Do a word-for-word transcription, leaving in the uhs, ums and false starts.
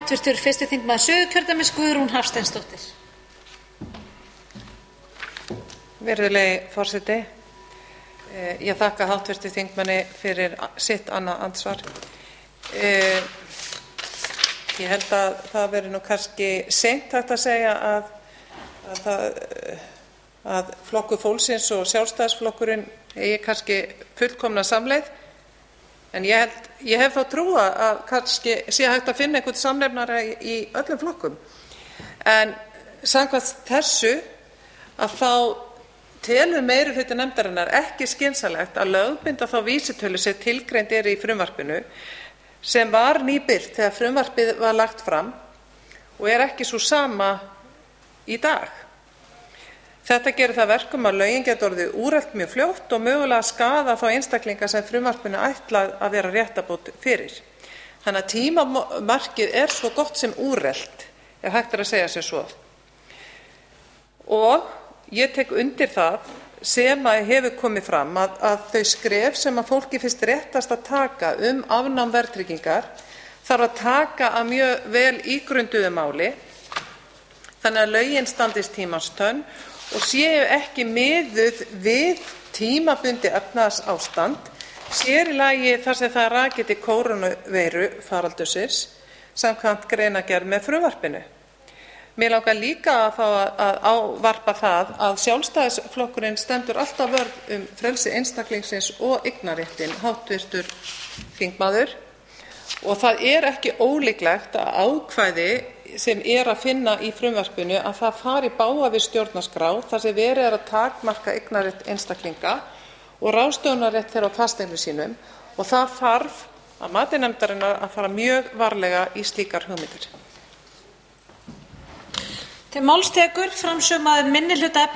Háttvirtur fyrsti þingmaður Suðurkjördæmis Guðrún Hafsteinsdóttir. Virðulegi forseti, ég þakka háttvirtu þingmanni fyrir sitt annað andsvar. Ég held að það veri nú kannski seint hægt að segja að, að, það, að Flokkur fólksins og Sjálfstæðisflokkurinn eigi kannski fullkomna samleið, en ég, held, ég hef þá trúa að kannski sé hægt að finna einhvern samnefnara í, í öllum flokkum. En samkvæmt þessu að þá telur meirihluti nefndarinnar ekki skynsamlegt að lögbinda þá vísitölu sem tilgreind er í frumvarpinu, sem var nýbirt þegar frumvarpið var lagt fram og er ekki sú sama í dag. Þetta gerir það verkum að lögin geta orðið úrelt mjög fljótt og mögulega skaða þá einstaklinga sem frumvarpinu ætlað að vera réttarbót fyrir. Þannig að tímamarkið er svo gott sem úrelt, ef hægt er að segja sér svo. Og ég tek undir það sem að hefur komið fram að, að þau skref sem að fólki finnst réttast að taka um afnám verðtryggingar þarf að taka að mjög vel ígrunduðu máli, þannig að lögin standist tímans tönn og séu ekki miðuð við tímabundi efnahagsástand, sér í lagi þar sem það er rakið til kórónuveiru faraldursins samkvæmt greinargerð með frumvarpinu. Mér langar líka að fá að ávarpa það að Sjálfstæðisflokkurinn stendur alltaf vörð um frelsi einstaklingsins og eignarréttinn, háttvirtur þingmaður, og það er ekki ólíklegt að ákvæði sem er að finna í frumvarpinu að það fari í bága við stjórnarskrá þar sem verið er að takmarka eignarrétt einstaklinga og ráðstöfunarrétt þeirra á fasteignum sínum, og það þarf að mati nefndarinnar að fara mjög varlega í slíkar hugmyndir. Til máls tekur framsögumaður minnihluta